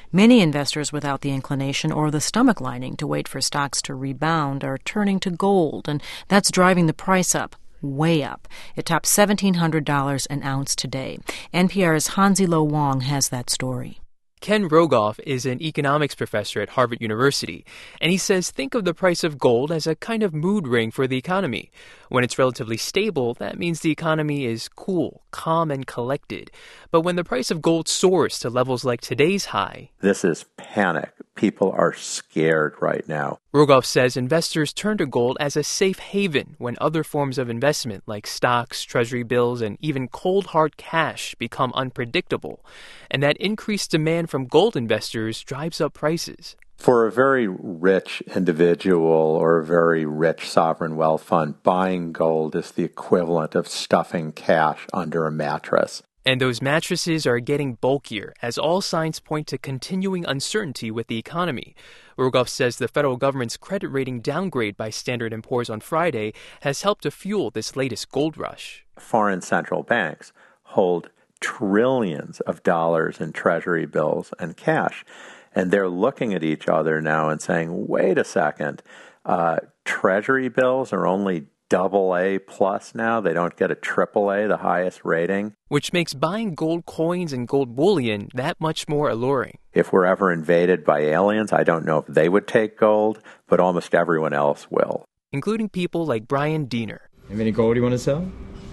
Many investors without the inclination or the stomach lining to wait for stocks to rebound are turning to gold, and that's driving the price up. Way up. It topped $1,700 an ounce today. NPR's Hansi Lo Wong has that story. Ken Rogoff is an economics professor at Harvard University, and he says think of the price of gold as a kind of mood ring for the economy. When it's relatively stable, that means the economy is cool, calm, and collected. But when the price of gold soars to levels like today's high... This is panic. People are scared right now. Rogoff says investors turn to gold as a safe haven when other forms of investment like stocks, treasury bills, and even cold hard cash become unpredictable. And that increased demand from gold investors drives up prices. For a very rich individual or a very rich sovereign wealth fund, buying gold is the equivalent of stuffing cash under a mattress. And those mattresses are getting bulkier, as all signs point to continuing uncertainty with the economy. Rogoff says the federal government's credit rating downgrade by Standard & Poor's on Friday has helped to fuel this latest gold rush. Foreign central banks hold trillions of dollars in treasury bills and cash. And they're looking at each other now and saying, wait a second, treasury bills are only AA plus now. They don't get a AAA, the highest rating. Which makes buying gold coins and gold bullion that much more alluring. If we're ever invaded by aliens, I don't know if they would take gold, but almost everyone else will. Including people like Brian Diener. Have any gold you want to sell?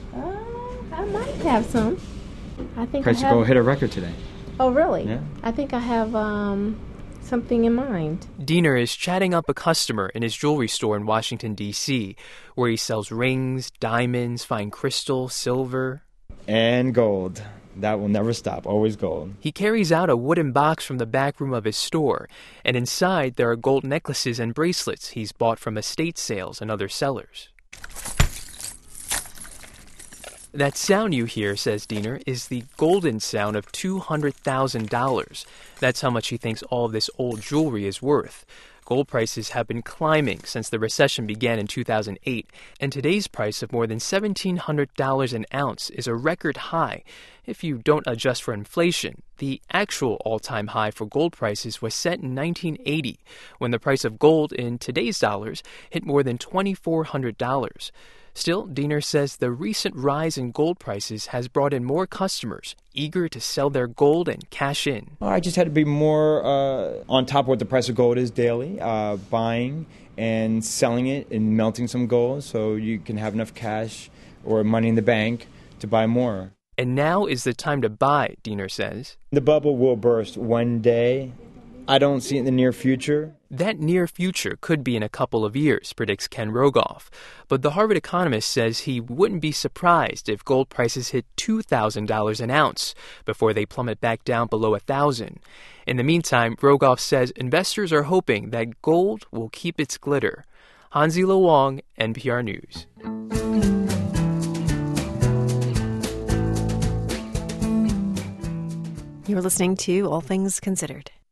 I might have some. I think Price go hit a record today. Oh, really? Yeah. I think I have something in mind. Diener is chatting up a customer in his jewelry store in Washington, D.C., where he sells rings, diamonds, fine crystal, silver. And gold. That will never stop. Always gold. He carries out a wooden box from the back room of his store, and inside there are gold necklaces and bracelets he's bought from estate sales and other sellers. That sound you hear, says Diener, is the golden sound of $200,000. That's how much he thinks all of this old jewelry is worth. Gold prices have been climbing since the recession began in 2008, and today's price of more than $1,700 an ounce is a record high. If you don't adjust for inflation, the actual all-time high for gold prices was set in 1980, when the price of gold in today's dollars hit more than $2,400. Still, Diener says the recent rise in gold prices has brought in more customers eager to sell their gold and cash in. I just had to be more on top of what the price of gold is daily, buying and selling it and melting some gold so you can have enough cash or money in the bank to buy more. And now is the time to buy, Diener says. The bubble will burst one day. I don't see it in the near future. That near future could be in a couple of years, predicts Ken Rogoff. But the Harvard economist says he wouldn't be surprised if gold prices hit $2,000 an ounce before they plummet back down below $1,000. In the meantime, Rogoff says investors are hoping that gold will keep its glitter. Hansi Lo Wong, NPR News. You're listening to All Things Considered.